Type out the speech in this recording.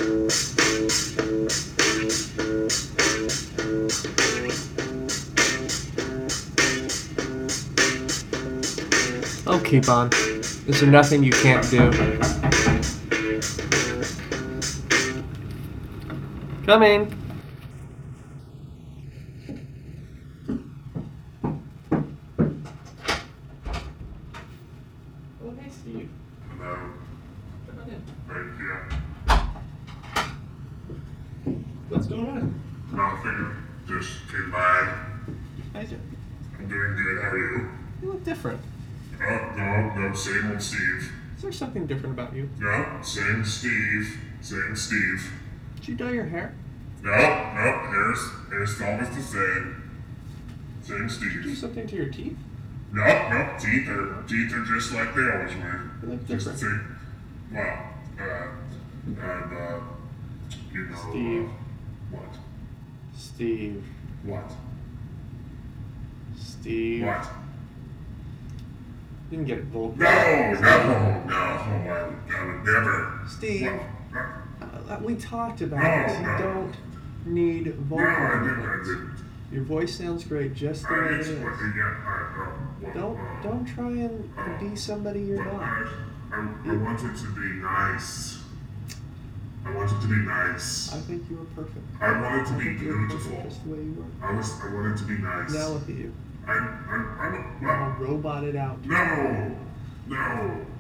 I'll keep on. Is there nothing you can't do? Come in. Oh, hey, Steve. Hello. Come on in. Right here. What's going on? Nothing. Just came by. How's it? I'm doing good. How are you? You look different. Oh, no, same old Steve. Is there something different about you? No, same Steve. Same Steve. Did you dye your hair? No, hair's always the same. Same Did you do Steve. something to your teeth? No, teeth are just like they always were. They look Just different. the same. Well, you know, Steve. What? Steve. What? Steve. What? You can get vulgar. No, I would never. Steve. What? We talked about No, this. You no. don't need No, vocal I movements. didn't. Your voice sounds great just the way it It's is. what Don't try and be somebody you're not. I wanted to be nice. I wanted to be nice. I think you were perfect. I wanted to I be think you were perfect beautiful. just the way you were. I wanted to be nice. Now look at you. I'm You're all roboted out. no.